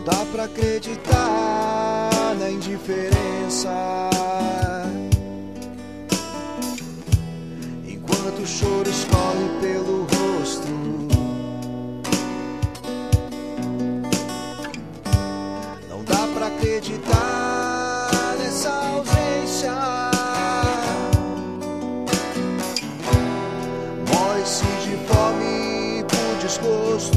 dá pra acreditar na indiferença. Enquanto o choro escorre pelo rosto, não dá pra acreditar nessa ausência. Morre-se de fome por desgosto.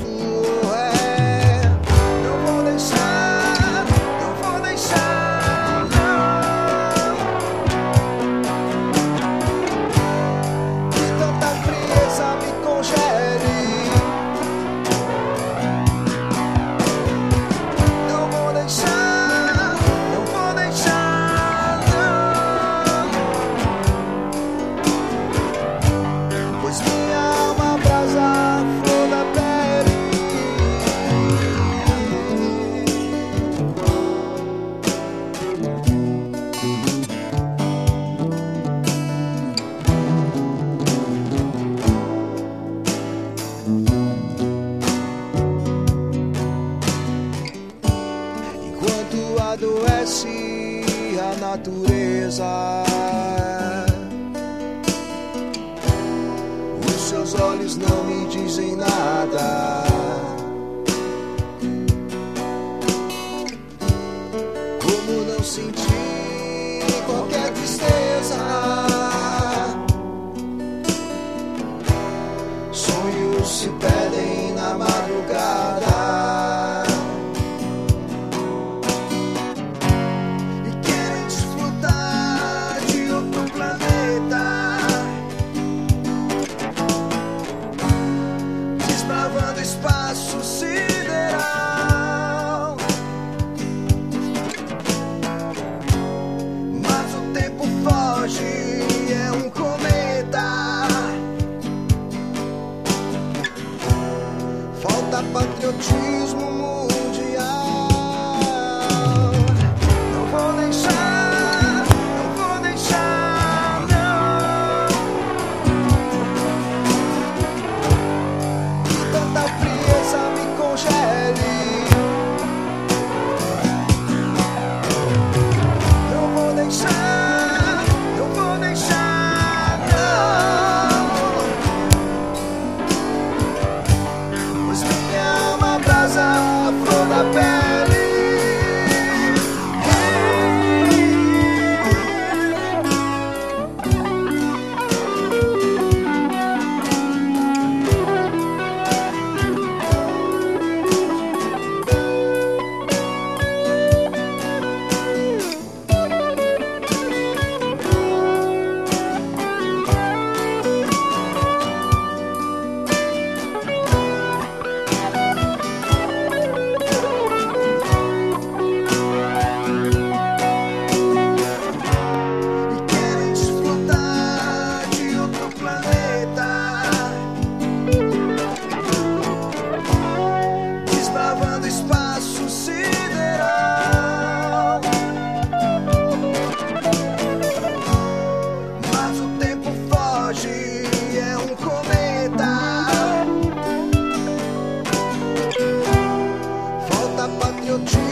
Adoece a natureza, os seus olhos não me dizem nada. Como não sentir qualquer tristeza? Sonhos se perdem na madrugada. Espaço sideral, mas o tempo foge, é um cometa. Falta patriotismo mundial. Não vou deixar, não vou deixar, não. E tanta frieza me congele. Não vou deixar, não vou deixar, não. Pois minha alma abrasa a flor da pele. Espaço sideral, mas o tempo foge, é um cometa. Falta patriotismo.